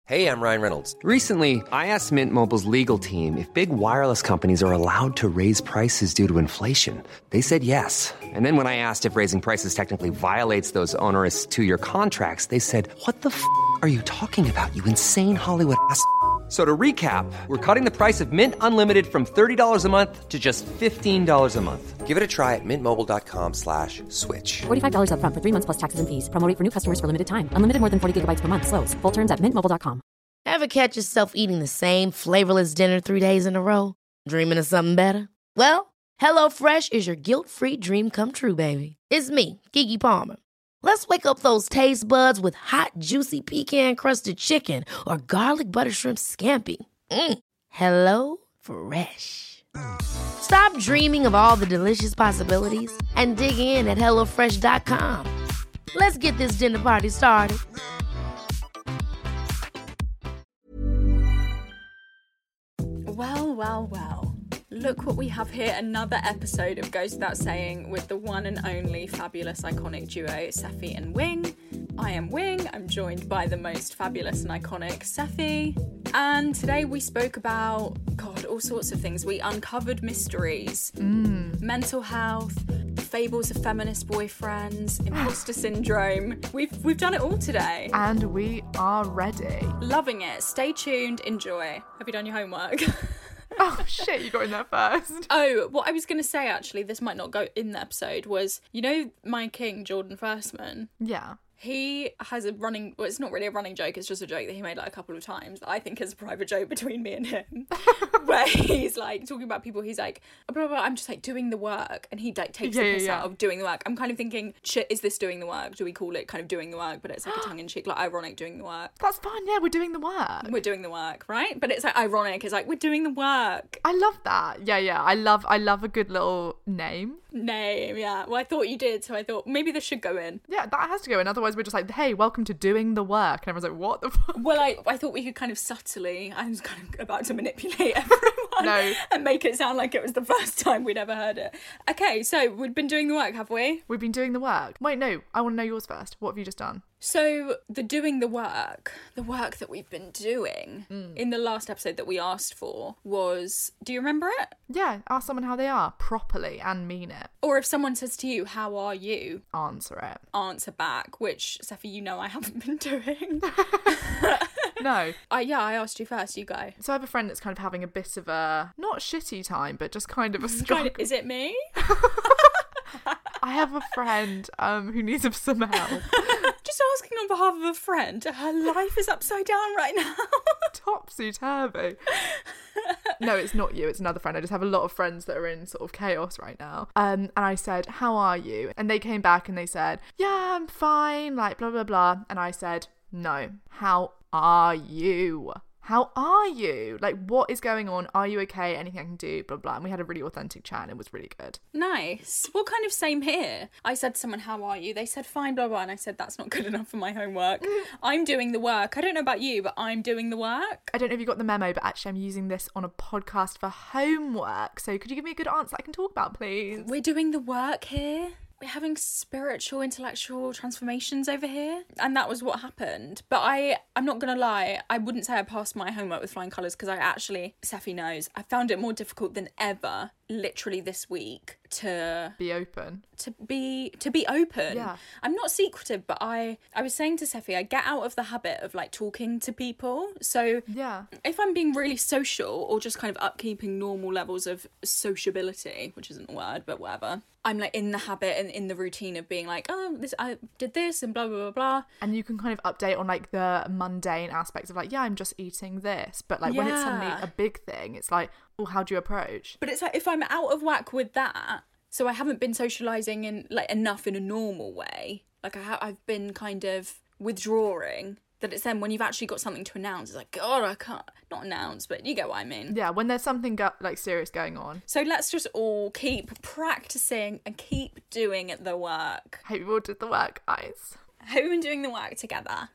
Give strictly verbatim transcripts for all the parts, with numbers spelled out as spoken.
Hey, I'm Ryan Reynolds. Recently, I asked Mint Mobile's legal team if big wireless companies are allowed to raise prices due to inflation. They said yes. And then when I asked if raising prices technically violates those onerous two-year contracts, they said, what the f*** are you talking about, you insane Hollywood ass f- So to recap, we're cutting the price of Mint Unlimited from thirty dollars a month to just fifteen dollars a month. Give it a try at mintmobile.com slash switch. forty-five dollars up front for three months plus taxes and fees. Promo rate for new customers for limited time. Unlimited more than forty gigabytes per month. Slows full terms at mint mobile dot com. Ever catch yourself eating the same flavorless dinner three days in a row? Dreaming of something better? Well, HelloFresh is your guilt-free dream come true, baby. It's me, Keke Palmer. Let's wake up those taste buds with hot, juicy pecan-crusted chicken or garlic butter shrimp scampi. Mm. Hello Fresh. Stop dreaming of all the delicious possibilities and dig in at hello fresh dot com. Let's get this dinner party started. Well, well, well. Look what we have here. Another episode of Goes Without Saying with the one and only fabulous, iconic duo, Seffi and Wing. I am Wing. I'm joined by the most fabulous and iconic Seffi. And today we spoke about, God, all sorts of things. We uncovered mysteries, mm. mental health, fables of feminist boyfriends, imposter syndrome. We've we've done it all today. And we are ready. Loving it. Stay tuned. Enjoy. Have you done your homework? Oh shit, you got in there first. Oh, what I was going to say, actually, this might not go in the episode, was, you know my king, Jordan Firstman? Yeah. He has a running, well, it's not really a running joke, it's just a joke that he made like a couple of times that I think is a private joke between me and him, where he's like talking about people, he's like, blah, blah, blah, I'm just like doing the work, and he like takes yeah, the piss yeah, yeah. out of doing the work. I'm kind of thinking, shit, is this doing the work? Do we call it kind of doing the work? But it's like a tongue-in-cheek, like ironic doing the work. That's fun, yeah, we're doing the work. We're doing the work, right? But it's like ironic, it's like, we're doing the work. I love that. Yeah, yeah, I love I love a good little name. Name, yeah. Well, I thought you did, so I thought maybe this should go in. Yeah, that has to go in, otherwise we're just like, hey, welcome to doing the work, and everyone's like, what the fuck? Well, I, I thought we could kind of subtly, I was kind of about to manipulate everyone no. and make it sound like it was the first time we'd ever heard it. Okay, so we've been doing the work, have we? We've been doing the work. Wait, no, I want to know yours first. What have you just done? So the doing the work, the work that we've been doing mm. in the last episode that we asked for was, do you remember it? Yeah, ask someone how they are, properly, and mean it. Or if someone says to you, how are you? Answer it. Answer back, which, Seffi, you know I haven't been doing. No. Uh, yeah, I asked you first, you go. So I have a friend that's kind of having a bit of a, not shitty time, but just kind of a struggle. Is it me? I have a friend um, who needs some help. Just asking on behalf of a friend. Her life is upside down right now. Topsy-turvy. No, it's not you, it's another friend. I just have a lot of friends that are in sort of chaos right now. Um, and I said, how are you? And they came back and they said, yeah, I'm fine, like blah, blah, blah. And I said, no, how are you? How are you? Like, what is going on? Are you okay? Anything I can do? Blah, blah. And we had a really authentic chat and it was really good. Nice. Well, kind of same here. I said to someone, how are you? They said, fine, blah, blah. And I said, that's not good enough for my homework. I'm doing the work. I don't know about you, but I'm doing the work. I don't know if you got the memo, but actually I'm using this on a podcast for homework. So could you give me a good answer I can talk about, please? We're doing the work here. We're having spiritual, intellectual transformations over here. And that was what happened. But I, I'm not going to lie, I wouldn't say I passed my homework with flying colours because I actually, Seffi knows, I found it more difficult than ever, literally this week, to be open. To be to be open. Yeah. I'm not secretive, but I, I was saying to Seffi, I get out of the habit of like talking to people. So yeah, if I'm being really social or just kind of upkeeping normal levels of sociability, which isn't a word, but whatever, I'm like in the habit and in the routine of being like, oh, this I did this and blah, blah, blah, blah. And you can kind of update on like the mundane aspects of like, yeah, I'm just eating this. But like yeah. when it's suddenly a big thing, it's like, well, how do you approach? But it's like, if I'm out of whack with that, so I haven't been socialising in like enough in a normal way, like I ha- I've been kind of withdrawing, that it's then when you've actually got something to announce, it's like, God, I can't, not announce, but you get what I mean. Yeah, when there's something go- like serious going on. So let's just all keep practising and keep doing the work. Hope you all did the work, guys. Hope we've been doing the work together.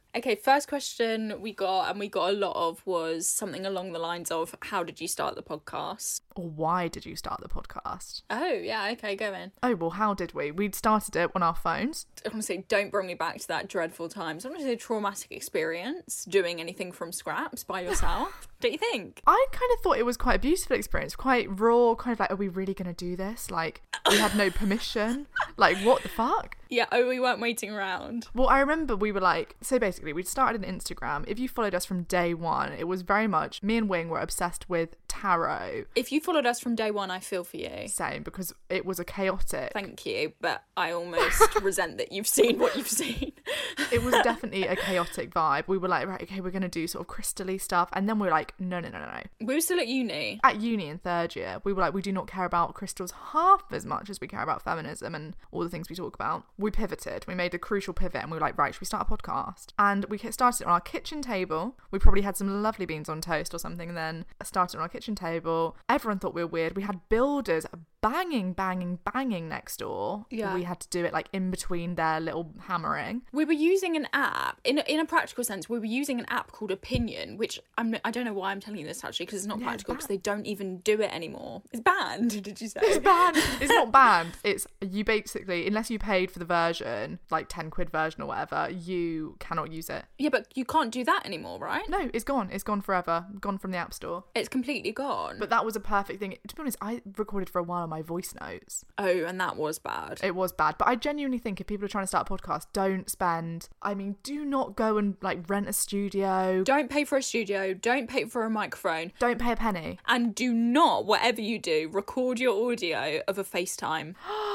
Okay, first question we got, and we got a lot of, was something along the lines of, how did you start the podcast? Or why did you start the podcast? Oh, yeah, okay, go in. Oh, well, how did we? We'd started it on our phones. Honestly, don't bring me back to that dreadful time. Sometimes a traumatic experience doing anything from scraps by yourself. Don't you think? I kind of thought it was quite a beautiful experience, quite raw, kind of like, are we really going to do this? Like, we had no permission. Like, what the fuck? Yeah, oh, we weren't waiting around. Well, I remember we were like, so basically we'd started an Instagram. If you followed us from day one, it was very much, me and Wing were obsessed with tarot. If you followed us from day one, I feel for you. Same, because it was a chaotic. Thank you, but I almost resent that you've seen what you've seen. It was definitely a chaotic vibe. We were like, right, okay, we're going to do sort of crystal-y stuff. And then we were like, no, no, no, no, no. We were still at uni. At uni in third year, we were like, we do not care about crystals half as much as we care about feminism and all the things we talk about. We pivoted. We made a crucial pivot and we were like, right, should we start a podcast? And we started it on our kitchen table. We probably had some lovely beans on toast or something, and then started on our kitchen table. Everyone thought we were weird. We had builders banging, banging, banging next door. Yeah. We had to do it like in between their little hammering. We were using an app, in a, in a practical sense, we were using an app called Opinion, which I'm, I don't know why I'm telling you this actually, because it's not Yeah, practical, it's because they don't even do it anymore. It's banned, did you say? It's banned. It's not banned. It's, you basically, unless you paid for the version, like ten quid version or whatever, you cannot use it. Yeah, but you can't do that anymore, right? No, it's gone. It's gone forever. Gone from the App Store. It's completely gone. But that was a perfect thing. To be honest, I recorded for a while on my voice notes. Oh, and that was bad. It was bad. But I genuinely think if people are trying to start a podcast, don't spend, I mean, do not go and like rent a studio. Don't pay for a studio. Don't pay for a microphone. Don't pay a penny. And do not, whatever you do, record your audio of a FaceTime.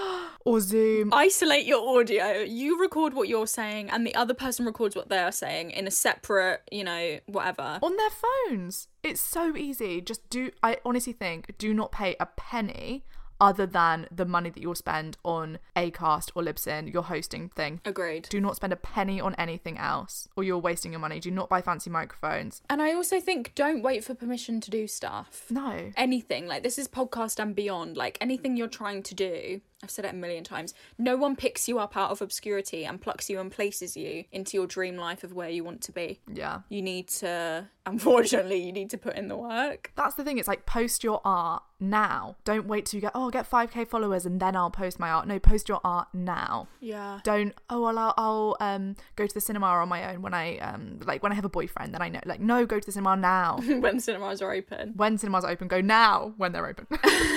Or Zoom. Isolate your audio. You record what you're saying and the other person records what they're saying in a separate, you know, whatever. On their phones. It's so easy. Just do, I honestly think, do not pay a penny other than the money that you'll spend on Acast or Libsyn, your hosting thing. Agreed. Do not spend a penny on anything else or you're wasting your money. Do not buy fancy microphones. And I also think don't wait for permission to do stuff. No. Anything. Like, this is podcast and beyond. Like, anything you're trying to do, I've said it a million times, no one picks you up out of obscurity and plucks you and places you into your dream life of where you want to be. Yeah. You need to, unfortunately, you need to put in the work. That's the thing. It's like, post your art now. Don't wait till you get, oh, I'll get five K followers and then I'll post my art. No, post your art now. Yeah. Don't, oh, well, I'll, I'll um go to the cinema on my own when I, um like, when I have a boyfriend, then I know. Like, no, go to the cinema now. When cinemas are open. When cinemas are open, go now when they're open.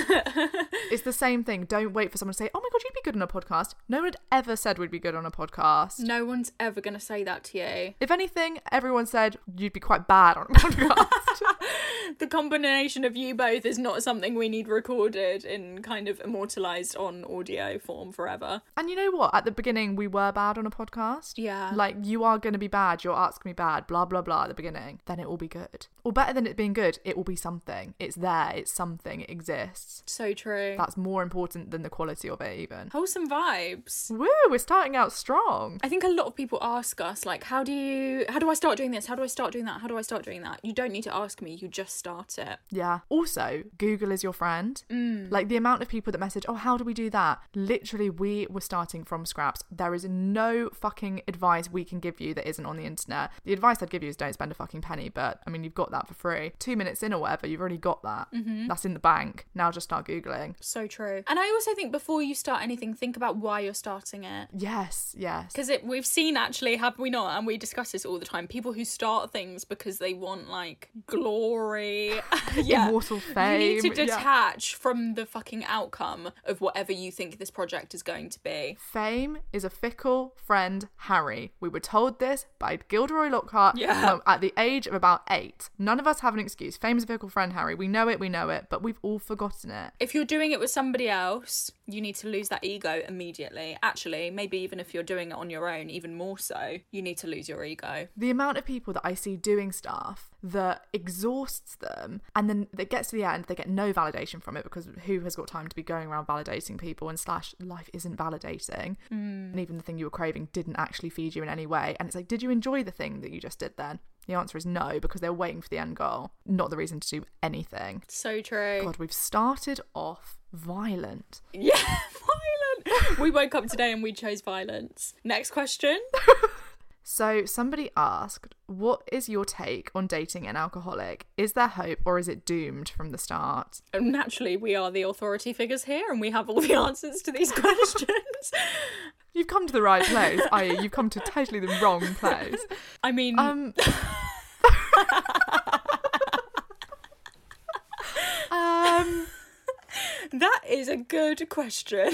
It's the same thing. Don't wait for someone to say, oh my God, you'd be good on a podcast. No one had ever said we'd be good on a podcast. No one's ever going to say that to you. If anything, everyone said you'd be quite bad on a podcast. The combination of you both is not something we need recorded and kind of immortalised on audio form forever. And you know what? At the beginning, we were bad on a podcast. Yeah. Like, you are going to be bad, your art's going to be bad, blah, blah, blah at the beginning. Then it will be good. Or better than it being good, it will be something. It's there, it's something, it exists. So true. That's more important than the quality of it, even. Wholesome vibes. Woo, we're starting out strong. I think a lot of people ask us, like, how do you, how do I start doing this? How do I start doing that? How do I start doing that? You don't need to ask me, you just start it. Yeah. Also, Google is your friend. Mm. Like, the amount of people that message, oh, how do we do that? Literally, we were starting from scraps. There is no fucking advice we can give you that isn't on the internet. The advice I'd give you is don't spend a fucking penny, but I mean, you've got that for free. Two minutes in or whatever, you've already got that. Mm-hmm. That's in the bank. Now just start Googling. So true. And I also think before you start anything, think about why you're starting it. Yes, yes. Because we've seen, actually, have we not? And we discuss this all the time. People who start things because they want, like, glory. Yeah. Immortal fame. You need to Yeah. detach from the fucking outcome of whatever you think this project is going to be. Fame is a fickle friend, Harry. We were told this by Gilderoy Lockhart Yeah. um, at the age of about eight. None of us have an excuse. Fame is a fickle friend, Harry. We know it, we know it, but we've all forgotten it. If you're doing it with somebody else, you need to lose that ego immediately. Actually, maybe even if you're doing it on your own, even more so, you need to lose your ego. The amount of people that I see doing stuff that exhausts them, and then it gets to the end, they get no validation from it, because who has got time to be going around validating people, and slash life isn't validating. Mm. And even the thing you were craving didn't actually feed you in any way. And it's like, did you enjoy the thing that you just did then? The answer is no, because they're waiting for the end goal, not the reason to do anything. So true. God, we've started off violent. Yeah, violent. We woke up today and we chose violence. Next question. So somebody asked, what is your take on dating an alcoholic? Is there hope or is it doomed from the start? And naturally, we are the authority figures here and we have all the answers to these questions. You've come to the right place, that is, you've come to totally the wrong place. I mean... Um... um... That is a good question.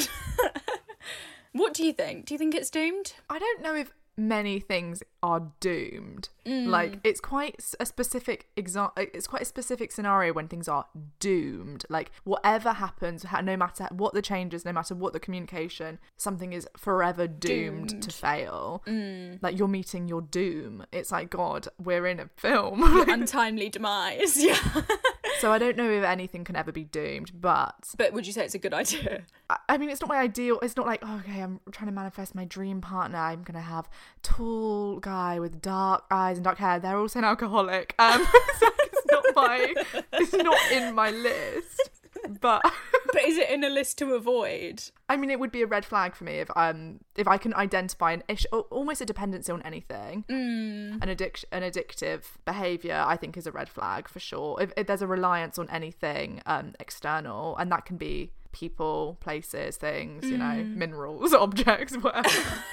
What do you think? Do you think it's doomed? I don't know if many things are doomed. Mm. Like, it's quite a specific exa- it's quite a specific scenario when things are doomed. Like, whatever happens, no matter what the changes, no matter what the communication, something is forever doomed, doomed. to fail. Mm. Like, you're meeting your doom. It's like, God, we're in a film. Your untimely demise. Yeah. So I don't know if anything can ever be doomed, but... But would you say it's a good idea? I, I mean, it's not my ideal... It's not like, oh, okay, I'm trying to manifest my dream partner. I'm going to have tall guy with dark eyes and dark hair. They're also an alcoholic. Um, so it's not my... It's not in my list. But... But is it in a list to avoid? I mean, it would be a red flag for me if um if I can identify an issue, almost a dependency on anything. Mm. An addiction, an addictive behaviour, I think, is a red flag for sure. If, if there's a reliance on anything um external, and that can be people, places, things, you know, Mm. minerals, objects, whatever.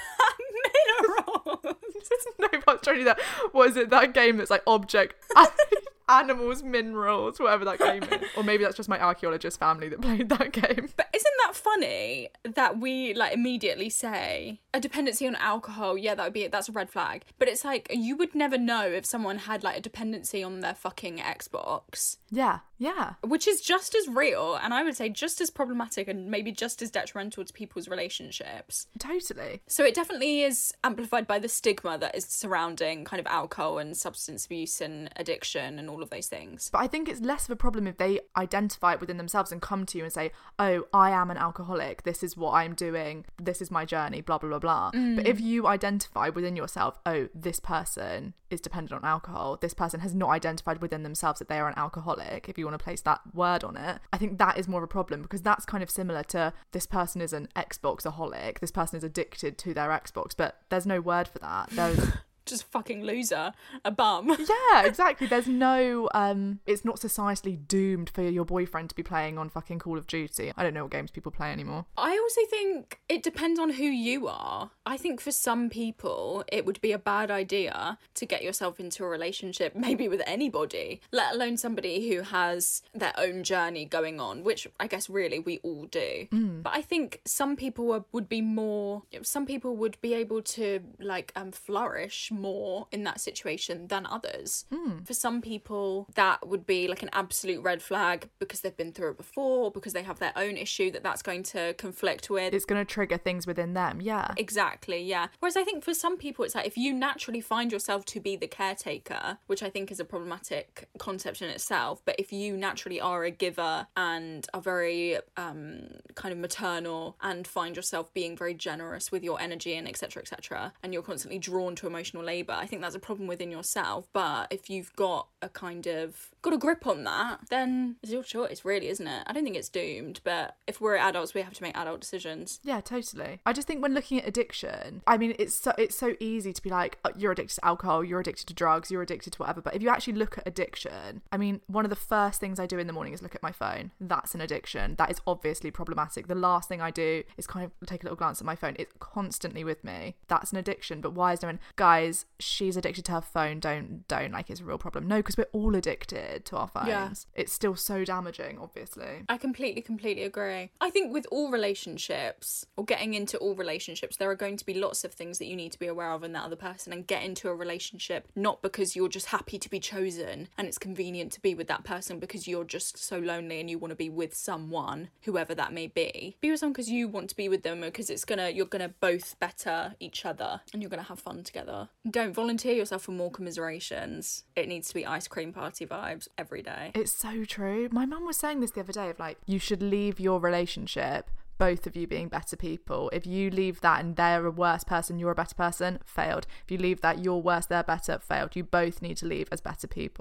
Minerals. No, I was trying to do that. What is it? That game that's like object. Animals, minerals, whatever that game is. Or maybe that's just my archaeologist family that played that game. But isn't that funny that we like immediately say a dependency on alcohol? Yeah, that would be it. That's a red flag. But it's like you would never know if someone had like a dependency on their fucking Xbox. Yeah, yeah. Which is just as real, and I would say just as problematic and maybe just as detrimental to people's relationships. Totally. So it definitely is amplified by the stigma that is surrounding kind of alcohol and substance abuse and addiction and all of those things. But I think it's less of a problem if they identify it within themselves and come to you and say, oh, I am an alcoholic, this is what I'm doing, this is my journey, blah, blah, blah, blah. Mm. But if you identify within yourself, oh, this person is dependent on alcohol, this person has not identified within themselves that they are an alcoholic, if you want to place that word on it, I think that is more of a problem, because that's kind of similar to this person is an Xboxaholic, this person is addicted to their Xbox, but there's no word for that. There's... Just fucking loser, a bum. Yeah, exactly. There's no, um, it's not societally doomed for your boyfriend to be playing on fucking Call of Duty. I don't know what games people play anymore. I also think it depends on who you are. I think for some people, it would be a bad idea to get yourself into a relationship, maybe with anybody, let alone somebody who has their own journey going on, which I guess really we all do. Mm. But I think some people are, would be more, some people would be able to like um, flourish more in that situation than others. Mm. For some people, that would be like an absolute red flag because they've been through it before, or because they have their own issue that that's going to conflict with. It's going to trigger things within them, yeah. Exactly, yeah. Whereas I think for some people, it's like if you naturally find yourself to be the caretaker, which I think is a problematic concept in itself, but if you naturally are a giver and are very um, kind of maternal and find yourself being very generous with your energy and et cetera, et cetera, and you're constantly drawn to emotional labour, I think that's a problem within yourself. But if you've got a kind of got a grip on that, then it's your choice, really, isn't it? I don't think it's doomed, but if we're adults, we have to make adult decisions. Yeah, totally. I just think when looking at addiction, I mean, it's so it's so easy to be like, oh, you're addicted to alcohol, you're addicted to drugs, you're addicted to whatever. But if you actually look at addiction, I mean, one of the first things I do in the morning is look at my phone. That's an addiction. That is obviously problematic. The last thing I do is kind of take a little glance at my phone. It's constantly with me. That's an addiction. But why is no one, guys, she's addicted to her phone, don't don't like it's a real problem. No, because we're all addicted to our phones. Yeah. It's still so damaging, obviously. I completely completely agree. I think with all relationships, or getting into all relationships, there are going to be lots of things that you need to be aware of in that other person, and get into a relationship not because you're just happy to be chosen and it's convenient to be with that person because you're just so lonely and you want to be with someone, whoever that may be. Be with someone because you want to be with them, because it's gonna you're gonna both better each other and you're gonna have fun together. Don't volunteer yourself for more commiserations. It needs to be ice cream party vibes every day. It's so true. My mum was saying this the other day of like, you should leave your relationship, both of you being better people. If you leave that and they're a worse person, you're a better person, failed. If you leave that you're worse, they're better, failed. You both need to leave as better people.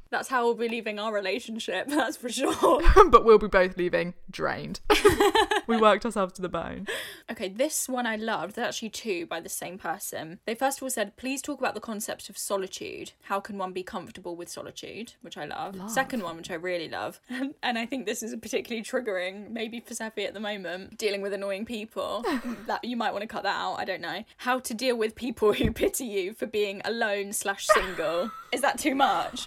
That's how we'll be leaving our relationship, that's for sure. But we'll be both leaving drained. We worked ourselves to the bone. Okay, this one I loved. There's actually two by the same person. They first of all said, please talk about the concept of solitude. How can one be comfortable with solitude? Which I love. love. Second one, which I really love. And I think this is particularly triggering, maybe for Seffi at the moment, dealing with annoying people. That you might want to cut that out, I don't know. How to deal with people who pity you for being alone slash single. Is that too much?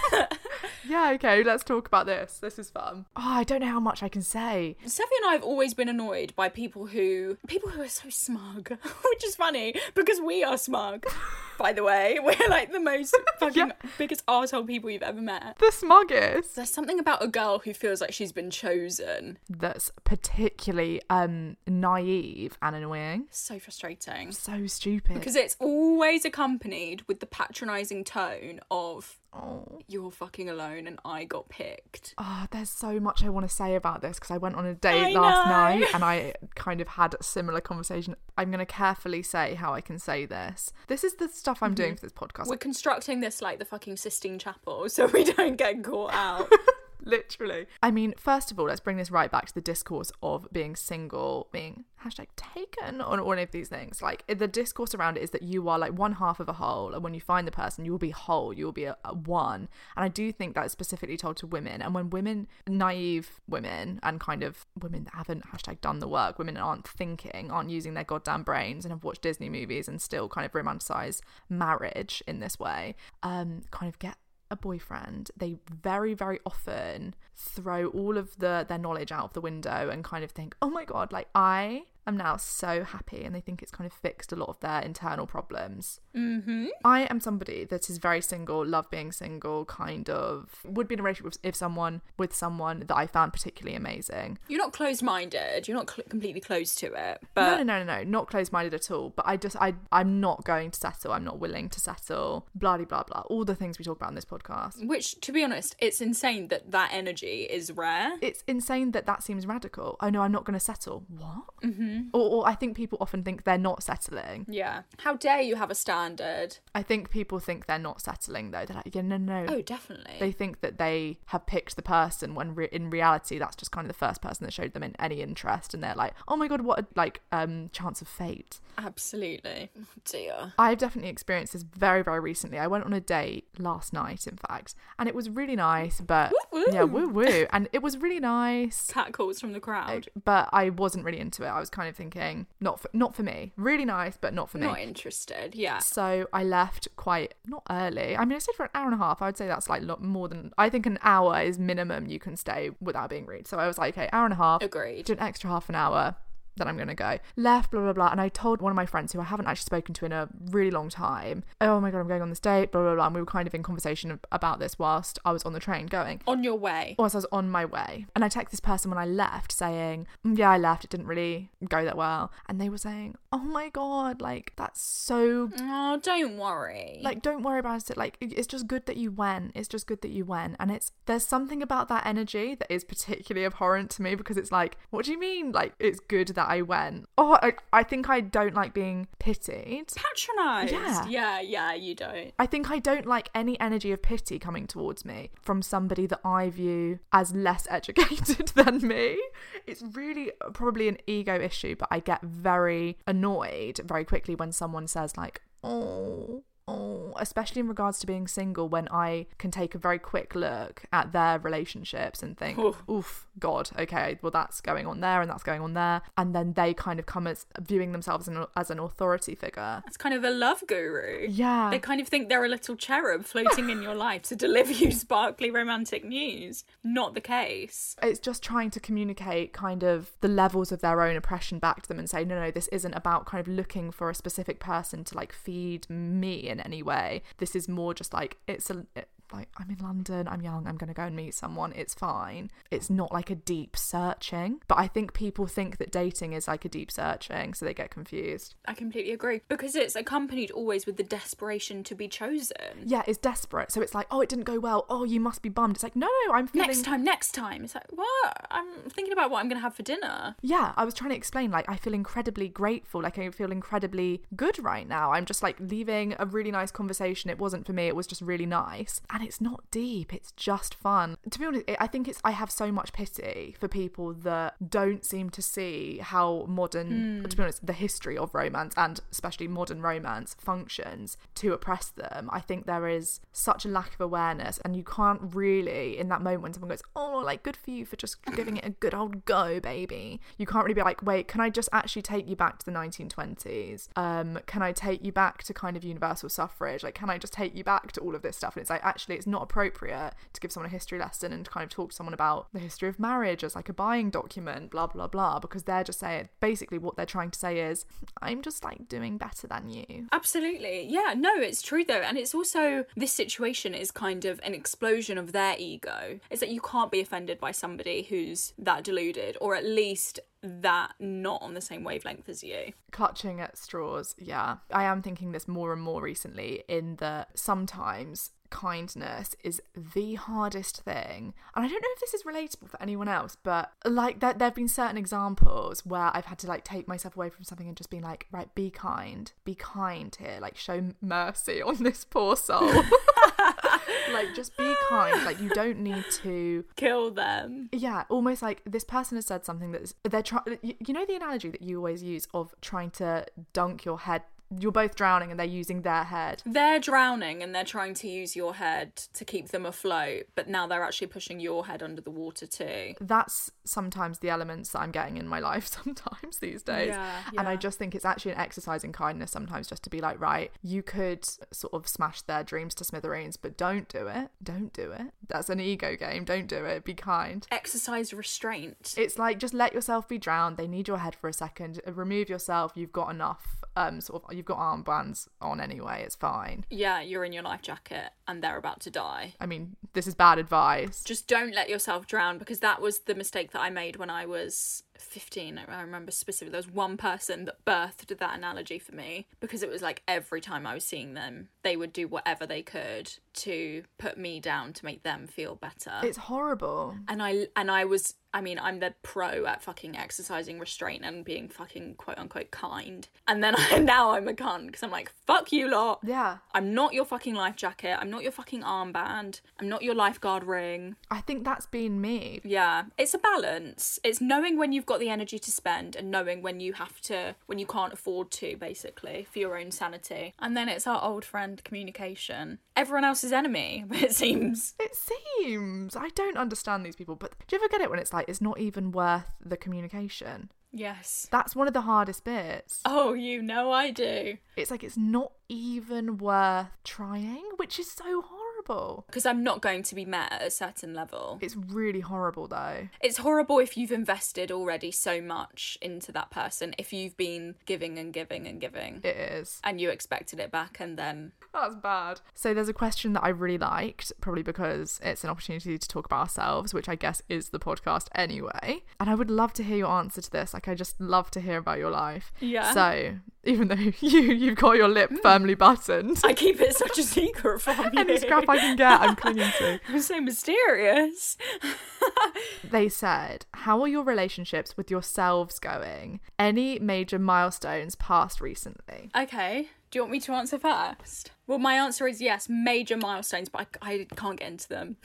Yeah, okay, let's talk about this. This is fun. Oh, I don't know how much I can say. Seffi and I have always been annoyed by people who people who are so smug, which is funny because we are smug. By the way, we're like the most fucking yeah. biggest arsehole people you've ever met. The smuggest. There's something about a girl who feels like she's been chosen that's particularly um naive and annoying. So frustrating. So stupid. Because it's always accompanied with the patronising tone of, oh, you're fucking alone and I got picked. Oh, there's so much I want to say about this because I went on a date I last know. night and I kind of had a similar conversation. I'm going to carefully say how I can say this. This is the stuff I'm mm-hmm. doing for this podcast. We're constructing this like the fucking Sistine Chapel so we don't get caught out. Literally. I mean, first of all, let's bring this right back to the discourse of being single, being hashtag taken on all of these things. Like, the discourse around it is that you are like one half of a whole, and when you find the person, you will be whole, you will be a, a one. And I do think that is specifically told to women. And when women, naive women, and kind of women that haven't hashtag done the work, women aren't thinking, aren't using their goddamn brains, and have watched Disney movies and still kind of romanticize marriage in this way, um, kind of get a boyfriend, they very very often throw all of the their knowledge out of the window and kind of think, oh my god, like I am now so happy, and they think it's kind of fixed a lot of their internal problems. Mm-hmm. I am somebody that is very single, love being single, kind of would be in a relationship with, if someone with someone that I found particularly amazing. You're not closed-minded, you're not cl- completely closed to it, but no no no no no not closed-minded at all, but I just I I'm not going to settle, I'm not willing to settle, blah blah blah blah, all the things we talk about in this podcast. Which, to be honest, it's insane that that energy is rare. It's insane that that seems radical. Oh no, I'm not going to settle. What? Mm-hmm. Or, or I think people often think they're not settling. Yeah. How dare you have a standard? I think people think they're not settling though. They're like, yeah, no, no. Oh, definitely. They think that they have picked the person when re- in reality that's just kind of the first person that showed them in any interest, and they're like, oh my god, what a like um chance of fate. Absolutely. Oh, dear. I've definitely experienced this very very recently. I went on a date last night, in fact, and it was really nice, but woo, woo. yeah, woo woo, and it was really nice. Cat calls from the crowd. But I wasn't really into it. I was kind of thinking, not for, not for me. Really nice, but not for me. Not interested, yeah. So I left quite, not early. I mean, I stayed for an hour and a half. I would say that's like lot more than, I think an hour is minimum you can stay without being rude. So I was like, okay, hour and a half. Agreed. Do an extra half an hour. Then I'm going to go. Left, blah, blah, blah. And I told one of my friends who I haven't actually spoken to in a really long time, oh my God, I'm going on this date, blah, blah, blah. And we were kind of in conversation about this whilst I was on the train going. On your way? Whilst I was on my way. And I texted this person when I left saying, yeah, I left. It didn't really go that well. And they were saying, oh my God, like, that's so... Oh, don't worry. Like, don't worry about it. Like, it's just good that you went. It's just good that you went. And it's, there's something about that energy that is particularly abhorrent to me, because it's like, what do you mean? Like, it's good that I went. Oh, I, I think I don't like being pitied. Patronised. Yeah. Yeah, yeah, you don't. I think I don't like any energy of pity coming towards me from somebody that I view as less educated than me. It's really probably an ego issue, but I get very annoyed very quickly when someone says like, oh... Oh, especially in regards to being single, when I can take a very quick look at their relationships and think, oof, oof God, okay, well that's going on there and that's going on there. And then they kind of come as viewing themselves as an, as an authority figure. It's kind of a love guru. Yeah. They kind of think they're a little cherub floating in your life to deliver you sparkly romantic news. Not the case. It's just trying to communicate kind of the levels of their own oppression back to them and say, no, no, this isn't about kind of looking for a specific person to like feed me in any way. This is more just like, it's a it, like, I'm in London, I'm young, I'm gonna go and meet someone, it's fine. It's not like a deep searching, but I think people think that dating is like a deep searching, so they get confused. I completely agree, because it's accompanied always with the desperation to be chosen. Yeah, it's desperate. So it's like, oh, it didn't go well, oh, you must be bummed. It's like, no, no, I'm feeling... Next time, next time. It's like, what? I'm thinking about what I'm gonna have for dinner. Yeah, I was trying to explain, like, I feel incredibly grateful, like, I feel incredibly good right now. I'm just, like, leaving a really nice conversation. It wasn't for me, it was just really nice. and it's not deep, it's just fun. To be honest, I think it's I have so much pity for people that don't seem to see how modern, mm. to be honest, the history of romance and especially modern romance functions to oppress them. I think there is such a lack of awareness, and you can't really, in that moment when someone goes, oh, like, good for you for just giving it a good old go, baby, you can't really be like, wait, can I just actually take you back to the nineteen twenties? Um, can I take you back to kind of universal suffrage? Like, can I just take you back to all of this stuff? And it's like, actually, it's not appropriate to give someone a history lesson and to kind of talk to someone about the history of marriage as like a buying document, blah, blah, blah, because they're just saying, basically what they're trying to say is, I'm just like doing better than you. Absolutely. Yeah, no, it's true though. And it's also, this situation is kind of an explosion of their ego. It's that you can't be offended by somebody who's that deluded, or at least that not on the same wavelength as you. Clutching at straws, yeah. I am thinking this more and more recently, in that sometimes kindness is the hardest thing. And I don't know if this is relatable for anyone else, but like there have been certain examples where I've had to like take myself away from something and just be like, right, be kind, be kind here, like show mercy on this poor soul. Like, just be kind. Like, you don't need to kill them. Yeah, almost like this person has said something that is, they're trying, you know the analogy that you always use of trying to dunk your head, you're both drowning and they're using their head. They're drowning and they're trying to use your head to keep them afloat, but now they're actually pushing your head under the water too. That's sometimes the elements that I'm getting in my life sometimes these days. Yeah, yeah. And I just think it's actually an exercise in kindness sometimes, just to be like, right, you could sort of smash their dreams to smithereens, but don't do it. Don't do it. That's an ego game. Don't do it. Be kind. Exercise restraint. It's like, just let yourself be drowned. They need your head for a second. Remove yourself. You've got enough. Um, sort of, you've got armbands on anyway. It's fine. Yeah, you're in your life jacket and they're about to die. I mean, this is bad advice. Just don't let yourself drown, because that was the mistake that I made when I was fifteen. I remember specifically there was one person that birthed that analogy for me, because it was like every time I was seeing them, they would do whatever they could to put me down to make them feel better. It's horrible. And I and I was I mean, I'm the pro at fucking exercising restraint and being fucking quote unquote kind. And then I, now I'm a cunt, because I'm like, fuck you lot. Yeah. I'm not your fucking life jacket. I'm not your fucking armband. I'm not your lifeguard ring. I think that's been me. Yeah. It's a balance. It's knowing when you've got the energy to spend and knowing when you have to, when you can't afford to, basically, for your own sanity. And then it's our old friend communication. Everyone else's enemy, it seems. It seems. I don't understand these people, but do you ever get it when it's like, it's not even worth the communication? Yes. That's one of the hardest bits. Oh, you know I do. It's like, it's not even worth trying, which is so horrible. Because I'm not going to be met at a certain level. It's really horrible though. It's horrible if you've invested already so much into that person, if you've been giving and giving and giving. It is. And you expected it back and then... That's bad. So there's a question that I really liked, probably because it's an opportunity to talk about ourselves, which I guess is the podcast anyway. And I would love to hear your answer to this. Like, I just love to hear about your life. Yeah. So, even though you, you've got your lip firmly buttoned. I keep it such a secret from you. Any scrap I can get, I'm clinging to. I'm so mysterious. They said, how are your relationships with yourselves going? Any major milestones passed recently? Okay. Do you want me to answer first? Well, my answer is yes, major milestones, but I, I can't get into them.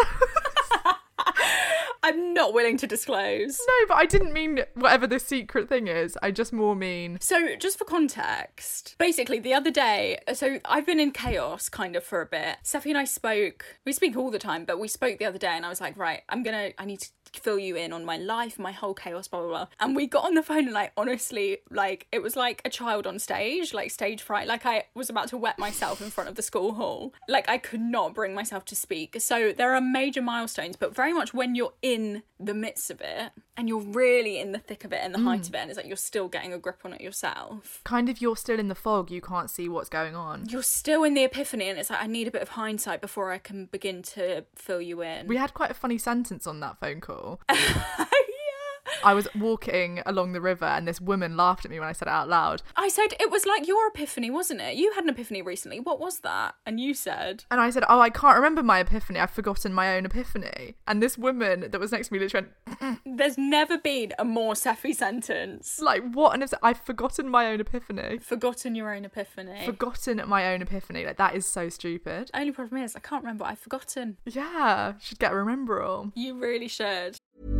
I'm not willing to disclose. No, but I didn't mean whatever the secret thing is. I just more mean... So, just for context, basically the other day, so I've been in chaos kind of for a bit. Steffi and I spoke, we speak all the time, but we spoke the other day and I was like, right, I'm gonna, I need to fill you in on my life, my whole chaos, blah, blah, blah. And we got on the phone and like, honestly, like, it was like a child on stage, like stage fright. Like I was about to wet myself in front of the school hall. Like I could not bring myself to speak. So there are major milestones, but very much when you're in the midst of it and you're really in the thick of it and the mm. height of it, and it's like you're still getting a grip on it yourself. Kind of, you're still in the fog, you can't see what's going on. You're still in the epiphany and it's like, I need a bit of hindsight before I can begin to fill you in. We had quite a funny sentence on that phone call. Yeah. I was walking along the river and this woman laughed at me when I said it out loud. I said it was like your epiphany, wasn't it? You had an epiphany recently. What was that? And you said... And I said, oh, I can't remember my epiphany. I've forgotten my own epiphany. And this woman that was next to me literally went... There's never been a more Seffi sentence. Like, what? And I've forgotten my own epiphany. Forgotten your own epiphany. Forgotten my own epiphany. Like, that is so stupid. Only problem is, I can't remember what I've forgotten. Yeah, should get a remember all. You really should.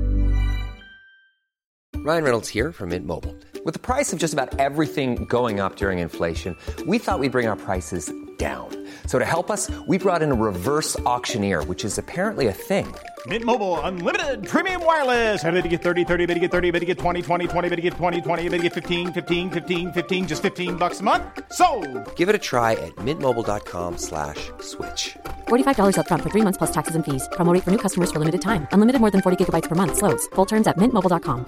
Ryan Reynolds here from Mint Mobile. With the price of just about everything going up during inflation, we thought we'd bring our prices down. So to help us, we brought in a reverse auctioneer, which is apparently a thing. Mint Mobile Unlimited Premium Wireless. How to get thirty, thirty, how to get thirty, how to get twenty, twenty, twenty, how to get twenty, twenty, how to get fifteen, fifteen, fifteen, fifteen, just fifteen bucks a month? Sold! Give it a try at mintmobile.com slash switch. forty-five dollars up front for three months plus taxes and fees. Promo rate for new customers for limited time. Unlimited more than forty gigabytes per month. Slows full terms at mint mobile dot com.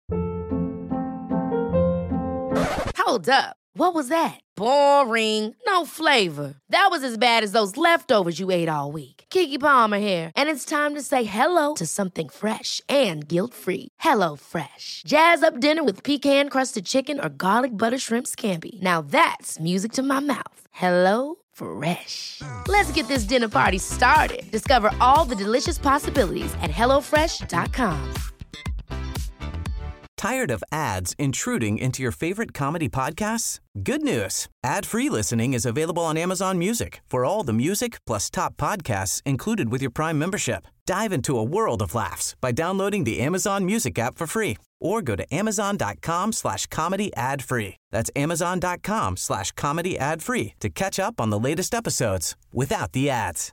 Hold up. What was that? Boring. No flavor. That was as bad as those leftovers you ate all week. Keke Palmer here, and it's time to say hello to something fresh and guilt-free. Hello Fresh. Jazz up dinner with pecan-crusted chicken or garlic butter shrimp scampi. Now that's music to my mouth. Hello Fresh. Let's get this dinner party started. Discover all the delicious possibilities at hello fresh dot com. Tired of ads intruding into your favorite comedy podcasts? Good news. Ad-free listening is available on Amazon Music for all the music plus top podcasts included with your Prime membership. Dive into a world of laughs by downloading the Amazon Music app for free or go to amazon.com slash comedy ad free. That's amazon.com slash comedy ad free to catch up on the latest episodes without the ads.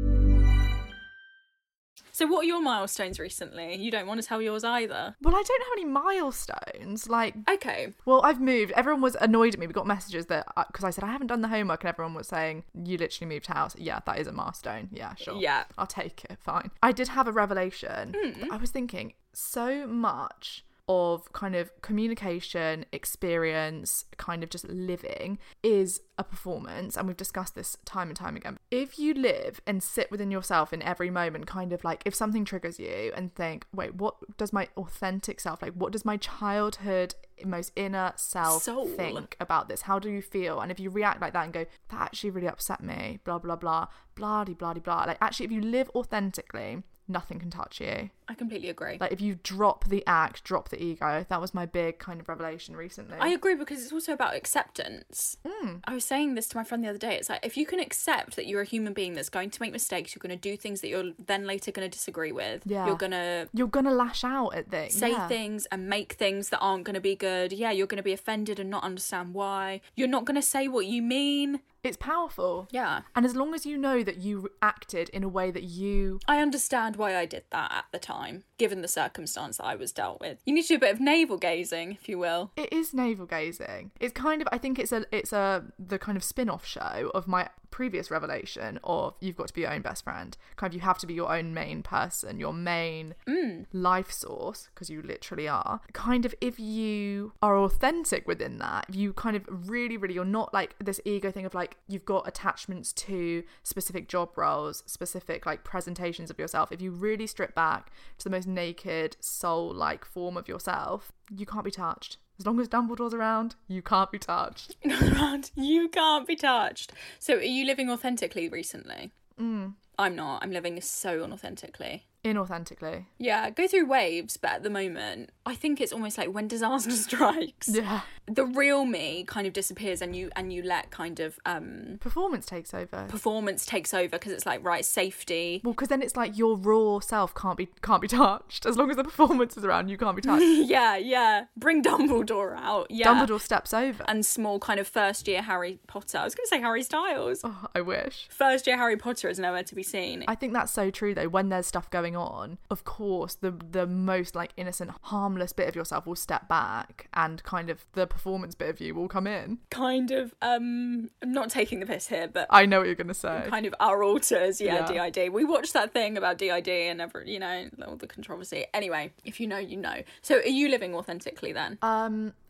So what are your milestones recently? You don't want to tell yours either. Well, I don't have any milestones. Like, okay. Well, I've moved. Everyone was annoyed at me. We got messages that, because I said, I haven't done the homework, and everyone was saying, you literally moved house. Yeah, that is a milestone. Yeah, sure. Yeah. I'll take it. Fine. I did have a revelation. Mm. I was thinking, so much of kind of communication, experience, kind of just living is a performance, and we've discussed this time and time again. If you live and sit within yourself in every moment, kind of like if something triggers you and think, wait, what does my authentic self, like what does my childhood most inner self Soul. think about this? How do you feel? And if you react like that and go, that actually really upset me, blah blah blah, blah de blah de blah, like actually if you live authentically, nothing can touch you. I completely agree. Like if you drop the act, drop the ego. That was my big kind of revelation recently. I agree, because it's also about acceptance. Mm. I was saying this to my friend the other day. It's like, if you can accept that you're a human being that's going to make mistakes, you're going to do things that you're then later going to disagree with. Yeah. You're going to... You're going to lash out at things. Say yeah. things and make things that aren't going to be good. Yeah, you're going to be offended and not understand why. You're not going to say what you mean. It's powerful. Yeah. And as long as you know that you acted in a way that you... I understand why I did that at the time, given the circumstance that I was dealt with. You need to do a bit of navel gazing, if you will. It is navel gazing. It's kind of, I think it's a, it's a, the kind of spin-off show of my previous revelation of you've got to be your own best friend. Kind of you have to be your own main person, your main mm. life source, because you literally are. Kind of if you are authentic within that, if you kind of really, really, you're not like this ego thing of like, you've got attachments to specific job roles, specific like presentations of yourself. If you really strip back to the most naked soul-like form of yourself, you can't be touched. As long as Dumbledore's around, you can't be touched. around, you can't be touched. So are you living authentically recently? Mm. I'm not. I'm living so unauthentically. Inauthentically. Yeah, go through waves, but at the moment, I think it's almost like when disaster strikes, yeah, the real me kind of disappears, and you and you let kind of um performance takes over. Performance takes over because it's like, right, safety. Well, because then it's like your raw self can't be can't be touched. As long as the performance is around, you can't be touched. yeah, yeah. Bring Dumbledore out. Yeah. Dumbledore steps over. And small kind of first year Harry Potter. I was going to say Harry Styles. Oh, I wish. First year Harry Potter is nowhere to be seen. I think that's so true though. When there's stuff going on, of course the the most like innocent, harmless bit of yourself will step back, and kind of the performance bit of you will come in. Kind of um I'm not taking the piss here, but I know what you're gonna say. Kind of our alters, yeah, yeah. D I D. We watched that thing about D I D and every, you know, all the controversy. Anyway, if you know, you know. So are you living authentically then? Um I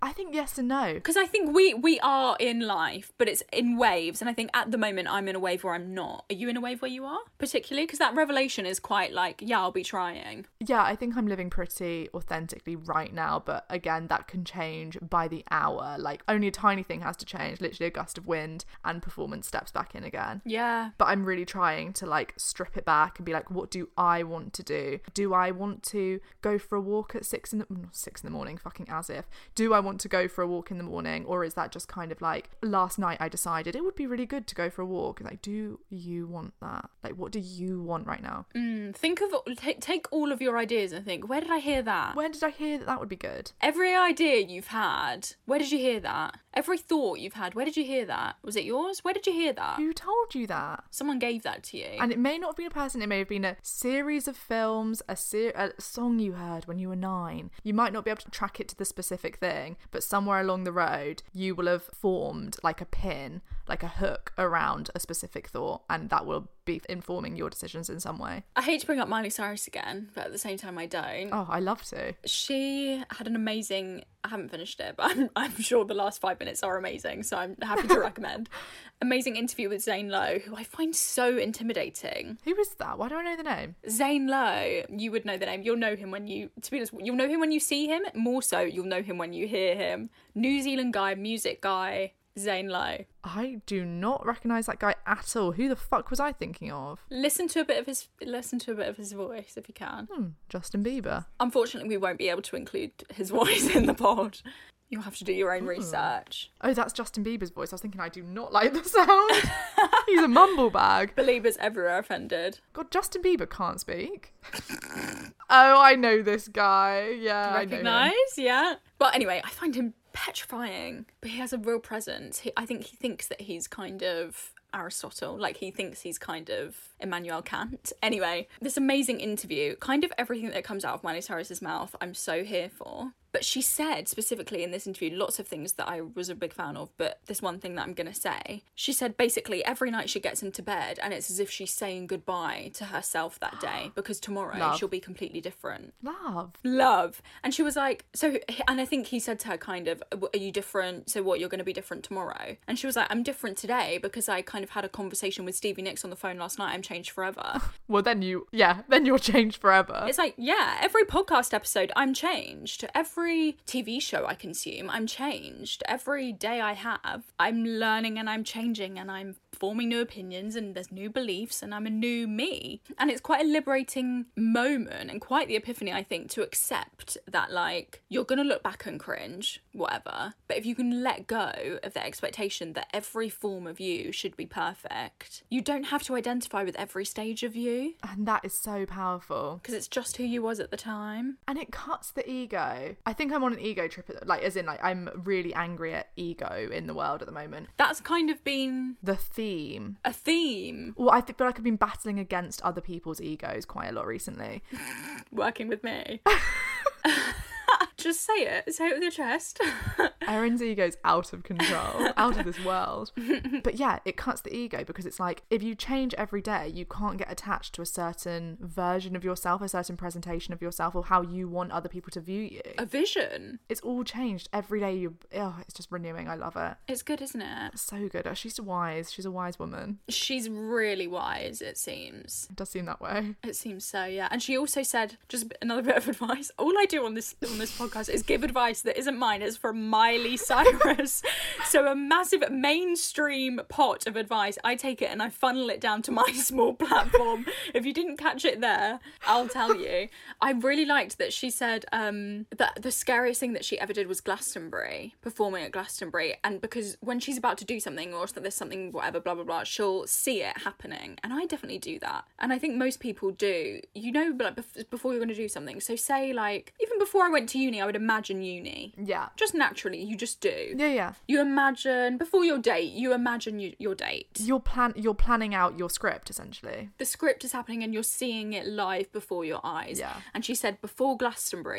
I think yes and no. Because I think we we are in life, but it's in waves. And I think at the moment I'm in a wave where I'm not. Are you in a wave where you are, particularly? Because that revelation is quite like, yeah, I'll be trying. Yeah, I think I'm living pretty authentically right now. But again, that can change by the hour. Like, only a tiny thing has to change. Literally a gust of wind and performance steps back in again. Yeah. But I'm really trying to like strip it back and be like, what do I want to do? Do I want to go for a walk at six in the not six in the morning? Fucking as if. Do I want to go for a walk in the morning, or is that just kind of like last night I decided it would be really good to go for a walk? Like, do you want that? Like, what do you want right now? Mm, think of take take all of your ideas and think, where did I hear that? Where did I hear that that would be good? Every idea you've had, where did you hear that? Every thought you've had, where did you hear that? Was it yours? Where did you hear that? Who told you that? Someone gave that to you. And it may not have been a person, it may have been a series of films, a, ser- a song you heard when you were nine. You might not be able to track it to the specific thing, but somewhere along the road, you will have formed like a pin, like a hook around a specific thought, and that will be informing your decisions in some way. I hate to bring up Miley Cyrus again, but at the same time I don't. Oh, I love to. She had an amazing, I haven't finished it, but I'm, I'm sure the last five minutes are amazing, so I'm happy to recommend. Amazing interview with Zane Lowe, who I find so intimidating. Who is that? Why do I know the name? Zane Lowe, you would know the name. You'll know him when you, to be honest, you'll know him when you see him. More so, you'll know him when you hear him. New Zealand guy, music guy, Zane Lowe. I do not recognise that guy at all. Who the fuck was I thinking of? Listen to a bit of his listen to a bit of his voice if you can. Hmm, Justin Bieber. Unfortunately, we won't be able to include his voice in the pod. You'll have to do your own Ooh. research. Oh, that's Justin Bieber's voice. I was thinking I do not like the sound. He's a mumble bag. Believers everywhere offended. God, Justin Bieber can't speak. Oh, I know this guy. Yeah, I know him. Recognise? Yeah. But anyway, I find him petrifying, but he has a real presence. He, I think he thinks that he's kind of Aristotle, like he thinks he's kind of Immanuel Kant. Anyway, this amazing interview, kind of everything that comes out of Miley Cyrus's mouth, I'm so here for. But she said specifically in this interview lots of things that I was a big fan of, but this one thing that I'm going to say, she said basically every night she gets into bed and it's as if she's saying goodbye to herself that day because tomorrow Love. she'll be completely different. Love. Love. And she was like, so, and I think he said to her kind of, are you different? So what, you're going to be different tomorrow? And she was like, I'm different today because I kind of had a conversation with Stevie Nicks on the phone last night. I'm changed forever. Well, then you, yeah, then you're changed forever. It's like, yeah, every podcast episode, I'm changed. Every T V show I consume, I'm changed. Every day I have, I'm learning and I'm changing and I'm forming new opinions and there's new beliefs and I'm a new me. And it's quite a liberating moment and quite the epiphany, I think, to accept that, like, you're going to look back and cringe, whatever. But if you can let go of the expectation that every form of you should be perfect, you don't have to identify with every stage of you. And that is so powerful. Because it's just who you was at the time. And it cuts the ego. I think I'm on an ego trip, like, as in, like, I'm really angry at ego in the world at the moment. That's kind of been the theme. A theme? Well, I feel like I've been battling against other people's egos quite a lot recently. Working with me. Just say it. Say it with your chest. Erin's ego's out of control, out of this world. But yeah, it cuts the ego because it's like, if you change every day, you can't get attached to a certain version of yourself, a certain presentation of yourself, or how you want other people to view you. A vision. It's all changed every day. You, oh, it's just renewing. I love it. It's good, isn't it? It's so good. Oh, she's wise. She's a wise woman. She's really wise, it seems. It does seem that way. It seems so, yeah. And she also said, just another bit of advice. All I do on this on this podcast is give advice that isn't mine. It's from Miley Cyrus. So a massive mainstream pot of advice. I take it and I funnel it down to my small platform. If you didn't catch it there, I'll tell you. I really liked that she said um, that the scariest thing that she ever did was Glastonbury, performing at Glastonbury. And because when she's about to do something or there's something, whatever, blah, blah, blah, she'll see it happening. And I definitely do that. And I think most people do. You know, like before you're going to do something. So say like, even before I went to uni, I would imagine uni. Yeah. Just naturally, you just do. Yeah, yeah. You imagine, before your date, you imagine you, your date. You're, plan- you're planning out your script, essentially. The script is happening and you're seeing it live before your eyes. Yeah. And she said before Glastonbury,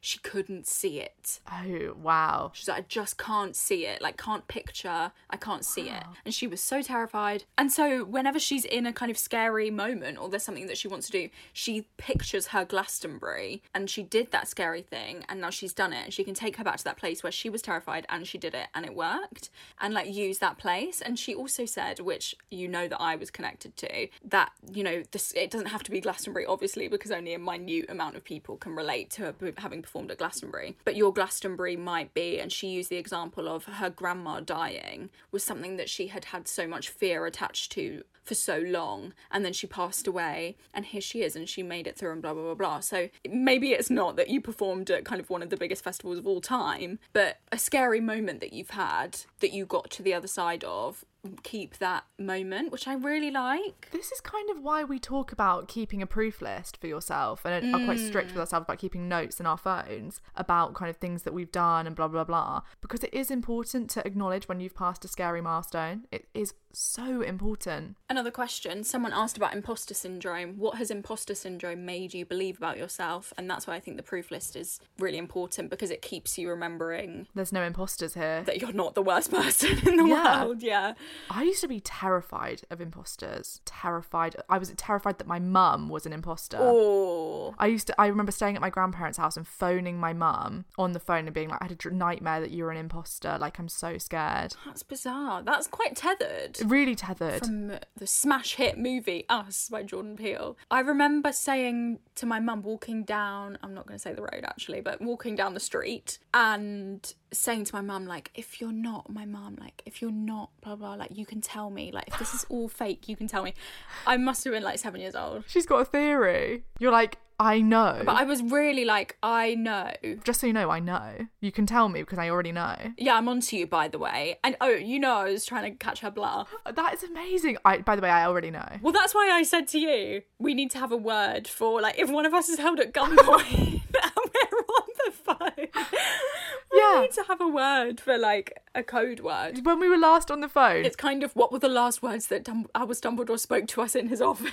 she couldn't see it. Oh, wow. She's like, I just can't see it. Like, can't picture. I can't see it. And she was so terrified. And so whenever she's in a kind of scary moment or there's something that she wants to do, she pictures her Glastonbury, and she did that scary thing, and now she's done it. And she can take her back to that place where she was terrified and she did it and it worked, and like use that place. And she also said, which you know that I was connected to, that, you know, this it doesn't have to be Glastonbury, obviously, because only a minute amount of people can relate to having performed at Glastonbury. But your Glastonbury might be, and she used the example of her grandma dying, was something that she had had so much fear attached to for so long, and then she passed away, and here she is, and she made it through, and blah blah blah blah. So maybe it's not that you performed at kind of one of the biggest festivals of all time, but a scary moment that you've had that you got to the other side of, keep that moment, which I really like. This is kind of why we talk about keeping a proof list for yourself, and mm. are quite strict with ourselves about keeping notes in our phones about kind of things that we've done and blah blah blah, because it is important to acknowledge when you've passed a scary milestone. It is so important. Another question, someone asked about imposter syndrome. What has imposter syndrome made you believe about yourself? And that's why I think the proof list is really important, because it keeps you remembering there's no imposters here, that you're not the worst person in the yeah. world. Yeah. I used to be terrified of imposters. Terrified. I was terrified that my mum was an imposter. Oh. I used to. I remember staying at my grandparents' house and phoning my mum on the phone and being like, I had a nightmare that you were an imposter. Like, I'm so scared. That's bizarre. That's quite tethered. Really tethered. From the smash hit movie Us by Jordan Peele. I remember saying to my mum, walking down, I'm not going to say the road actually, but walking down the street, and saying to my mum, like, if you're not my mum, like, if you're not blah blah, like, you can tell me, like, if this is all fake, you can tell me. I must have been like seven years old. She's got a theory. You're like, I know. But I was really like, I know. Just so you know, I know. You can tell me because I already know. Yeah, I'm onto you, by the way. And oh, you know, I was trying to catch her bluff. That is amazing. I, by the way, I already know. Well, that's why I said to you, we need to have a word for, like, if one of us is held at gunpoint and we're on the phone. We Yeah. need to have a word for, like, a code word. When we were last on the phone. It's kind of, what were the last words that Dum- Albus Dumbledore spoke to us in his office?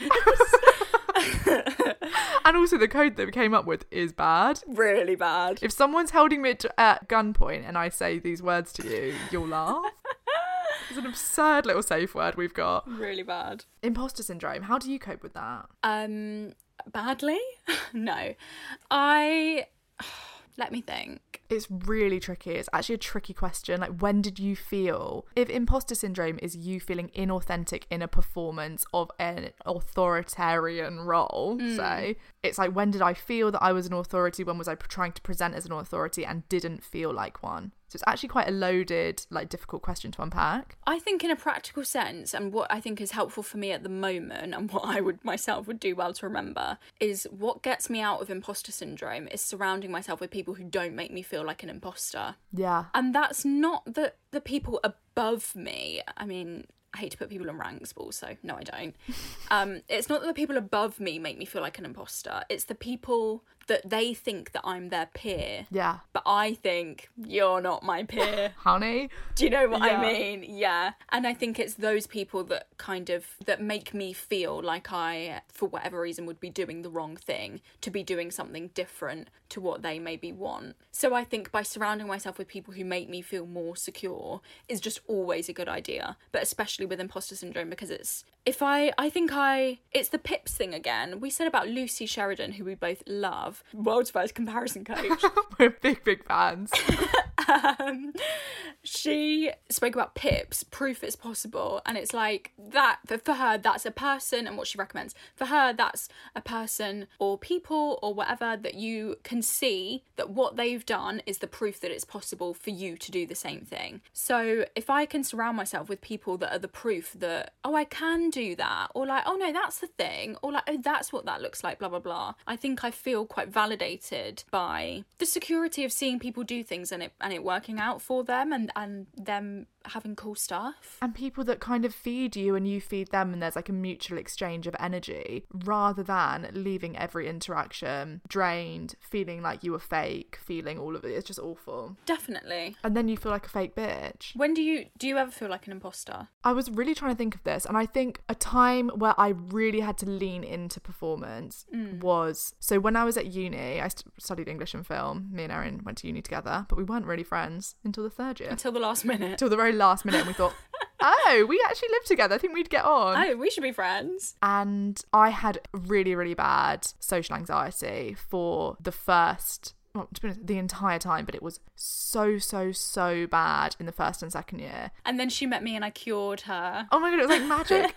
And also the code that we came up with is bad. Really bad. If someone's holding me at, at gunpoint and I say these words to you, you'll laugh. It's an absurd little safe word we've got. Really bad. Imposter syndrome. How do you cope with that? Um, badly? No. I... Let me think. It's really tricky. It's actually a tricky question. Like, when did you feel... If imposter syndrome is you feeling inauthentic in a performance of an authoritarian role, mm. say, it's like, when did I feel that I was an authority? When was I trying to present as an authority and didn't feel like one? So it's actually quite a loaded, like, difficult question to unpack. I think in a practical sense, and what I think is helpful for me at the moment, and what I would myself would do well to remember, is what gets me out of imposter syndrome is surrounding myself with people who don't make me feel like an imposter. Yeah. And that's not the, the people above me. I mean... I hate to put people in ranks, but also, no, I don't. Um, it's not that the people above me make me feel like an imposter. It's the people that they think that I'm their peer. Yeah. But I think, you're not my peer. Honey. Do you know what Yeah. I mean? Yeah. And I think it's those people that kind of, that make me feel like I, for whatever reason, would be doing the wrong thing, to be doing something different to what they maybe want. So I think by surrounding myself with people who make me feel more secure is just always a good idea. But especially with imposter syndrome, because it's, if I, I think I, it's the Pips thing again. We said about Lucy Sheridan, who we both love, world's first comparison coach. We're big, big fans. um, she spoke about Pips, proof it's possible. And it's like that, for, for her, that's a person, and what she recommends. For her, that's a person or people or whatever that you can see that what they've done is the proof that it's possible for you to do the same thing. So if I can surround myself with people that are the proof that, oh, I can do that, or like, oh no, that's the thing, or like, oh, that's what that looks like, blah, blah, blah. I think I feel quite validated by the security of seeing people do things and it and it working out for them, and, and them having cool stuff. And people that kind of feed you and you feed them, and there's like a mutual exchange of energy, rather than leaving every interaction drained, feeling like you were fake, feeling all of it. It's just awful. Definitely. And then you feel like a fake bitch. When do you do you ever feel like an imposter? I was really trying to think of this, and I think a time where I really had to lean into performance mm. was, so when I was at uni, I st- studied English and film. Me and Erin went to uni together, but we weren't really friends until the third year. Until the last minute. Until the very last minute, and we thought, oh, we actually live together. I think we'd get on. Oh, we should be friends. And I had really, really bad social anxiety for the first... well, to be honest, the entire time, but it was so, so, so bad in the first and second year. And then she met me and I cured her. Oh my God, it was like magic.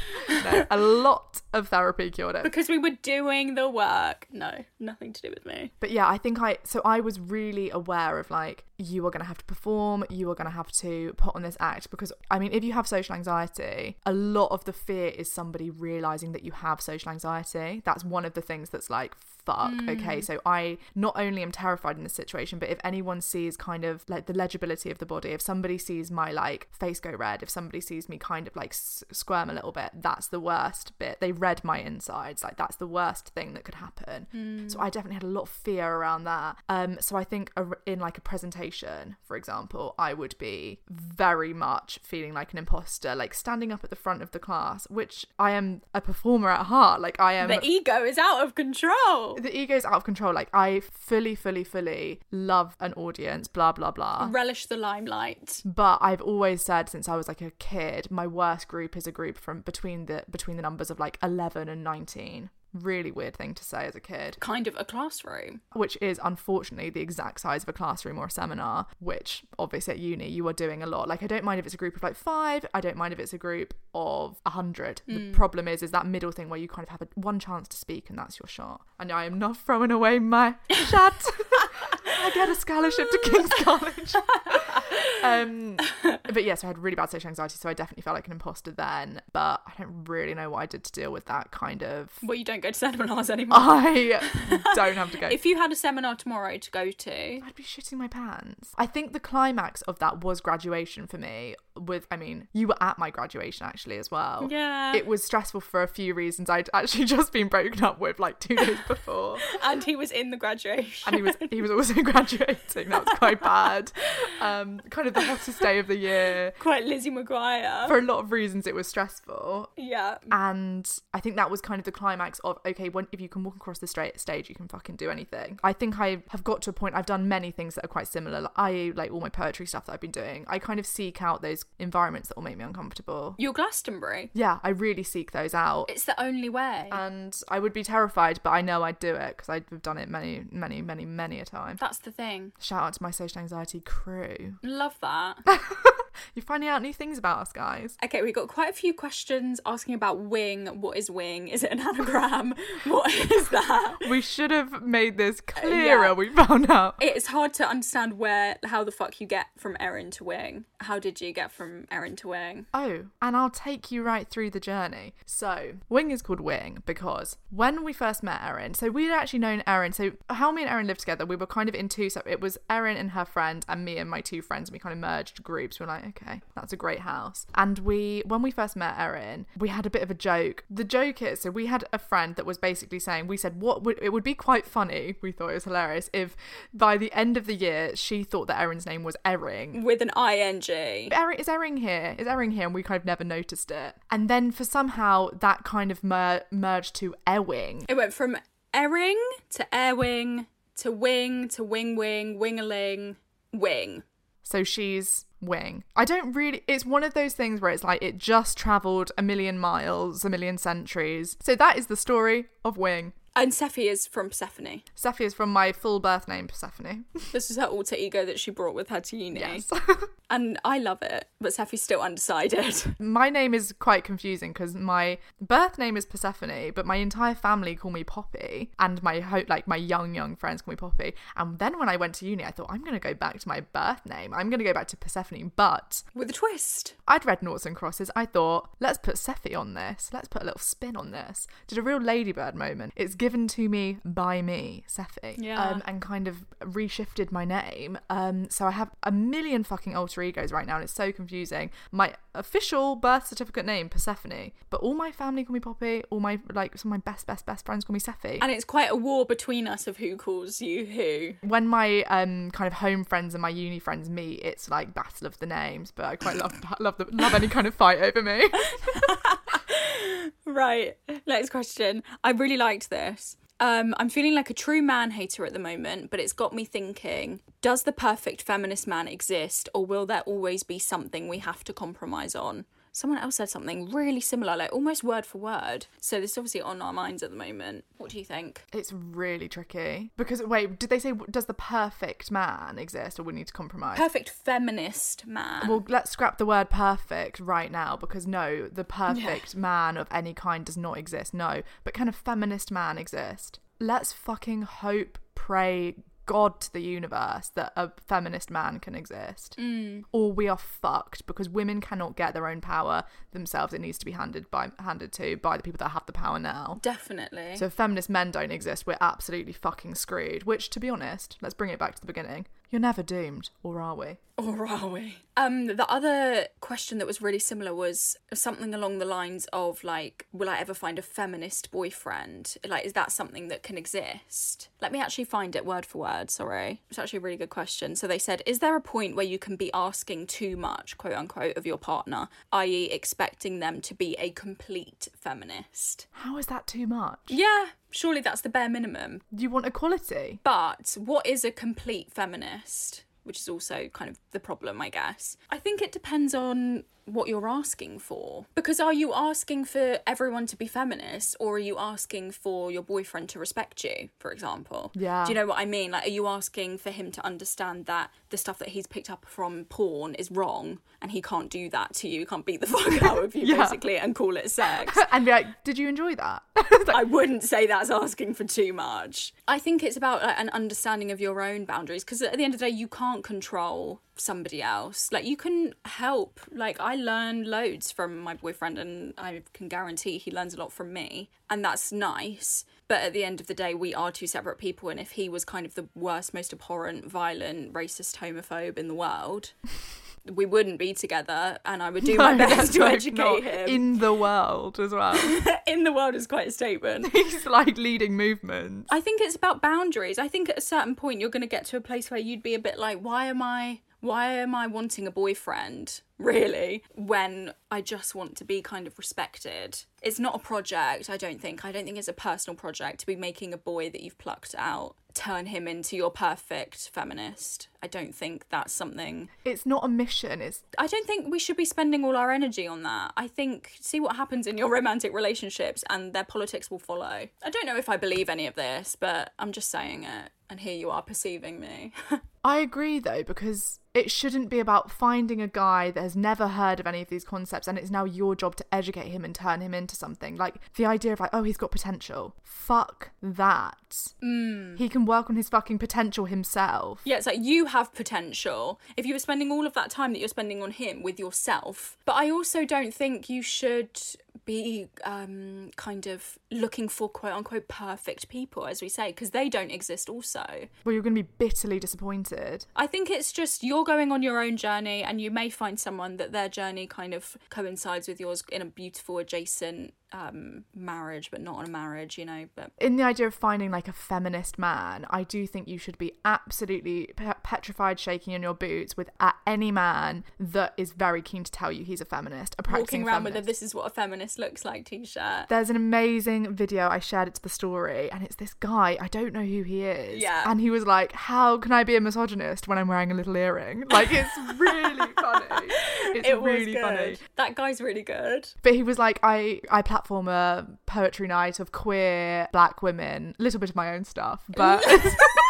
No, a lot of therapy cured it. Because we were doing the work. No, nothing to do with me. But yeah, I think I, so I was really aware of like, you are going to have to perform, you are going to have to put on this act, because I mean, if you have social anxiety, a lot of the fear is somebody realising that you have social anxiety. That's one of the things that's like, fuck, mm. okay, so I not only am terrified in this situation, but if anyone sees kind of like the legibility of the body, if somebody sees my like face go red, if somebody sees me kind of like s- squirm a little bit, that's the worst bit. They read my insides, like that's the worst thing that could happen. Mm. So I definitely had a lot of fear around that. Um, so I think a, in like a presentation, for example, I would be very much feeling like an imposter, like standing up at the front of the class, which I am a performer at heart. Like I am. The ego is out of control. The ego's out of control. Like I fully, fully, fully love an audience, blah, blah, blah. Relish the limelight. But I've always said since I was like a kid, my worst group is a group from between the between the numbers of like eleven and nineteen. Really weird thing to say as a kid. Kind of a classroom. Which is unfortunately the exact size of a classroom or a seminar, which obviously at uni you are doing a lot. Like I don't mind if it's a group of like five, I don't mind if it's a group of a hundred. Mm. The problem is is that middle thing where you kind of have a, one chance to speak and that's your shot. And I am not throwing away my shot. I get a scholarship to King's College. um, but yes, yeah, so I had really bad social anxiety, so I definitely felt like an imposter then. But I don't really know what I did to deal with that kind of. Well, you don't go to seminars anymore. I don't have to go. If you had a seminar tomorrow to go to, I'd be shitting my pants. I think the climax of that was graduation for me. With, I mean, you were at my graduation actually as well. Yeah. It was stressful for a few reasons. I'd actually just been broken up with like two days before. And he was in the graduation. And he was he was also graduating. That was quite bad. Um, kind of the hottest day of the year. Quite Lizzie McGuire. For a lot of reasons, it was stressful. Yeah. And I think that was kind of the climax of, okay, when, if you can walk across the straight stage, you can fucking do anything. I think I have got to a point, I've done many things that are quite similar. Like, I, like all my poetry stuff that I've been doing, I kind of seek out those environments that will make me uncomfortable. Your Glastonbury? Yeah, I really seek those out. It's the only way. And I would be terrified, but I know I'd do it because I've done it many, many, many, many a time. That's the thing. Shout out to my social anxiety crew. Love that. You're finding out new things about us, guys. Okay, we got quite a few questions asking about wing. What is wing? Is it an anagram? What is that? We should have made this clearer, yeah. We found out. It's hard to understand where, how the fuck you get from Erin to wing. How did you get from Erin to wing? Oh, and I'll take you right through the journey. So, wing is called wing because when we first met Erin, so we'd actually known Erin, so how me and Erin lived together, we were kind of in two, so it was Erin and her friend and me and my two friends, and we kind of merged groups. We're like, okay, that's a great house. And we, when we first met Erin, we had a bit of a joke. The joke is, so we had a friend that was basically saying, we said, what would, it would be quite funny, we thought it was hilarious, if by the end of the year, she thought that Erin's name was Erring. With an I N G. Erin, is Erring here? Is Erring here? And we kind of never noticed it. And then for somehow that kind of mer- merged to Ewing. It went from Erring to Airwing to wing to wing wing, wingaling, wing. So she's wing. I don't really, it's one of those things where it's like it just travelled a million miles, a million centuries. So that is the story of wing. And Seffi is from Persephone. Seffi is from my full birth name, Persephone. This is her alter ego that she brought with her to uni. Yes. And I love it, but Seffi's still undecided. My name is quite confusing because my birth name is Persephone, but my entire family call me Poppy, and my ho- like my young young friends call me Poppy. And then when I went to uni, I thought I'm going to go back to my birth name. I'm going to go back to Persephone, but with a twist. I'd read Noughts and Crosses. I thought, let's put Seffi on this. Let's put a little spin on this. Did a real ladybird moment. It's given given to me by me, Seffi, Yeah. um, and kind of reshifted my name. Um, so I have a million fucking alter egos right now, and it's so confusing. My official birth certificate name, Persephone, but all my family call me Poppy. All my like some of my best, best, best friends call me Seffi. And it's quite a war between us of who calls you who. When my um kind of home friends and my uni friends meet, it's like battle of the names. But I quite love love the, love any kind of fight over me. Right, next question. I really liked this. Um, I'm feeling like a true man hater at the moment, but it's got me thinking, does the perfect feminist man exist, or will there always be something we have to compromise on? Someone else said something really similar, like almost word for word. So this is obviously on our minds at the moment. What do you think? It's really tricky. Because, wait, did they say, does the perfect man exist, or we need to compromise? Perfect feminist man. Well, let's scrap the word perfect right now, because no, the perfect Yeah. man of any kind does not exist, no. But can a feminist man exist? Let's fucking hope, pray, God to the universe that a feminist man can exist. Mm. Or we are fucked, because women cannot get their own power themselves. It needs to be handed by handed to by the people that have the power now. Definitely. So if feminist men don't exist, we're absolutely fucking screwed. Which, to be honest, let's bring it back to the beginning. You're never doomed, or are we? Or are we? Um, the other question that was really similar was something along the lines of, like, will I ever find a feminist boyfriend? Like, is that something that can exist? Let me actually find it word for word, sorry. It's actually a really good question. So they said, is there a point where you can be asking too much, quote unquote, of your partner, that is expecting them to be a complete feminist? How is that too much? Yeah, surely that's the bare minimum. You want equality? But what is a complete feminist? Which is also kind of the problem, I guess. I think it depends on what you're asking for. Because are you asking for everyone to be feminist, or are you asking for your boyfriend to respect you, for example? Yeah. Do you know what I mean? Like, are you asking for him to understand that the stuff that he's picked up from porn is wrong, and he can't do that to you, can't beat the fuck out of you, Yeah. basically, and call it sex? And be like, did you enjoy that? I wouldn't say that's asking for too much. I think it's about like, an understanding of your own boundaries, because at the end of the day, you can't control somebody else. Like, you can help. Like, I learn loads from my boyfriend, and I can guarantee he learns a lot from me, and that's nice. But at the end of the day, we are two separate people, and if he was kind of the worst, most abhorrent, violent, racist homophobe in the world, we wouldn't be together, and I would do my No, best that's to like educate not him. in the world as well. In the world is quite a statement. He's like leading movements. I think it's about boundaries. I think at a certain point you're going to get to a place where you'd be a bit like, why am I why am I wanting a boyfriend, really, when I just want to be kind of respected? It's not a project, I don't think. I don't think it's a personal project to be making a boy that you've plucked out turn him into your perfect feminist. I don't think that's something... It's not a mission. It's I don't think we should be spending all our energy on that. I think, see what happens in your romantic relationships and their politics will follow. I don't know if I believe any of this, but I'm just saying it. And here you are perceiving me. I agree, though, because it shouldn't be about finding a guy that has never heard of any of these concepts, and it's now your job to educate him and turn him into something. Like, the idea of like, oh, he's got potential. Fuck that. Mm. He can work on his fucking potential himself. Yeah, it's like, you have potential. If you were spending all of that time that you're spending on him with yourself. But I also don't think you should be um, kind of looking for quote-unquote perfect people, as we say, because they don't exist also. Well, you're going to be bitterly disappointed. I think it's just you're going on your own journey, and you may find someone that their journey kind of coincides with yours in a beautiful adjacent um marriage, but not on a marriage, you know. But in the idea of finding like a feminist man, I do think you should be absolutely pe- petrified, shaking in your boots with uh, any man that is very keen to tell you he's a feminist, a practicing walking around feminist. with a "this is what a feminist looks like" t-shirt. There's an amazing video, I shared it to the story, and it's this guy, I don't know who he is, Yeah. and he was like, how can I be a misogynist when I'm wearing a little earring? Like, it's really funny. It's It was really good. funny. That guy's really good. But he was like, I, I platform a poetry night of queer black women, a little bit of my own stuff, but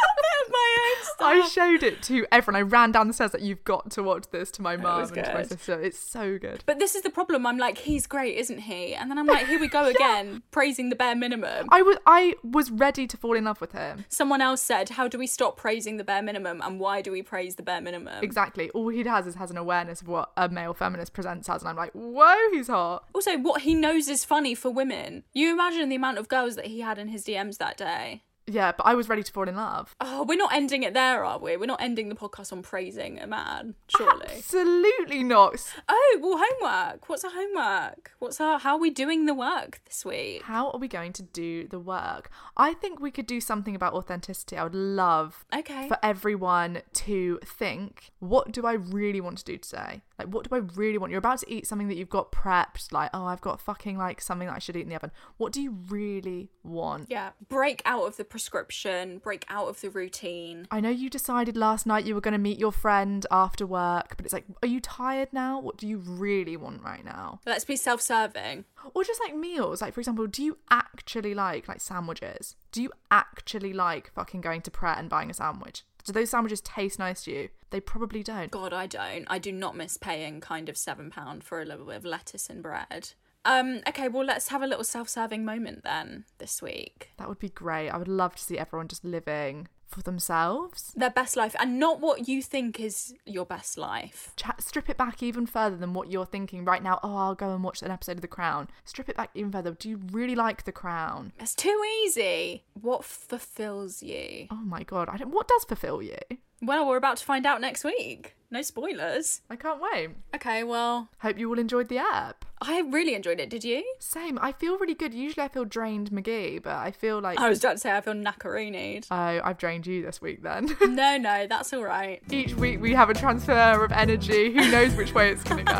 of my own stuff. I showed it to everyone. I ran down the stairs like, you've got to watch this, to my mum was and to my good. sister. It's so good. But this is the problem. I'm like, he's great, isn't he? And then I'm like, here we go again, praising the bare minimum. I was I was ready to fall in love with him. Someone else said, how do we stop praising the bare minimum, and why do we praise the bare minimum? Exactly. All he has is has an awareness of what a male feminist presents as, and I'm like, whoa, he's hot. Also, what he knows is funny for women. You imagine the amount of girls that he had in his D Ms that day. Yeah, but I was ready to fall in love. Oh, we're not ending it there, are we? We're not ending the podcast on praising a man, surely. Absolutely not. Oh, well, homework. What's our homework? What's our, how are we doing the work this week? How are we going to do the work? I think we could do something about authenticity. I would love Okay. for everyone to think, what do I really want to do today? Like, what do I really want? You're about to eat something that you've got prepped. Like, oh, I've got fucking like something that I should eat in the oven. What do you really want? Yeah, break out of the prescription, break out of the routine. I know you decided last night you were going to meet your friend after work, but it's like, are you tired now? What do you really want right now? Let's be self-serving. Or just like meals. Like, for example, do you actually like like sandwiches? Do you actually like fucking going to Pret and buying a sandwich? Do those sandwiches taste nice to you? They probably don't. God, I don't. I do not miss paying kind of seven pounds for a little bit of lettuce and bread. Um, okay, well, let's have a little self-serving moment then this week. That would be great. I would love to see everyone just living for themselves. Their best life, and not what you think is your best life. Ch- strip it back even further than what you're thinking right now. Oh, I'll go and watch an episode of The Crown. Strip it back even further. Do you really like The Crown? It's too easy. What fulfills you? Oh my God. I don't, what does fulfill you? Well, we're about to find out next week. No spoilers. I can't wait. Okay, well, Hope you all enjoyed the app. I really enjoyed it. Did you? Same. I feel really good. Usually I feel drained McGee, but I feel like... I was about to say I feel knackeroonied. Oh, I've drained you this week then. No, no, that's all right. Each week we have a transfer of energy. Who knows which way it's going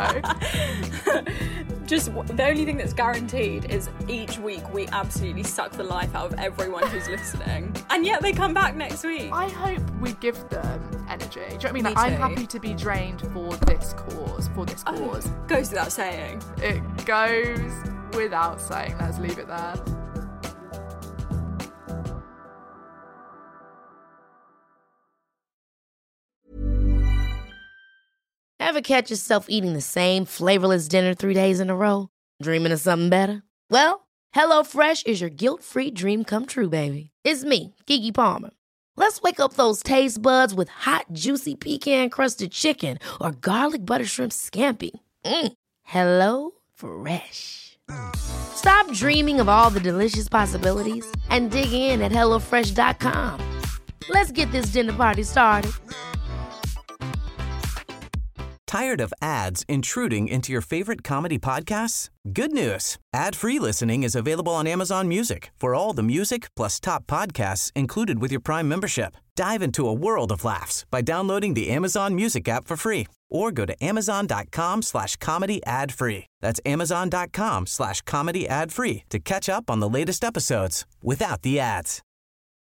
to go? Just w- the only thing that's guaranteed is each week we absolutely suck the life out of everyone who's listening. And yet they come back next week. I hope we give them energy. Do you know what I mean? Me Like, I'm too. happy to be drained for this cause, for this cause. Oh, goes without saying. It goes without saying. Let's leave it there. Ever catch yourself eating the same flavorless dinner three days in a row? Dreaming of something better? Well, HelloFresh is your guilt-free dream come true, baby. It's me, Keke Palmer. Let's wake up those taste buds with hot, juicy pecan-crusted chicken or garlic butter shrimp scampi. Mm. Hello Fresh. Stop dreaming of all the delicious possibilities and dig in at hello fresh dot com. Let's get this dinner party started. Tired of ads intruding into your favorite comedy podcasts? Good news. Ad-free listening is available on Amazon Music for all the music plus top podcasts included with your Prime membership. Dive into a world of laughs by downloading the Amazon Music app for free or go to amazon.com slash comedy ad free. That's amazon.com slash comedy ad free to catch up on the latest episodes without the ads.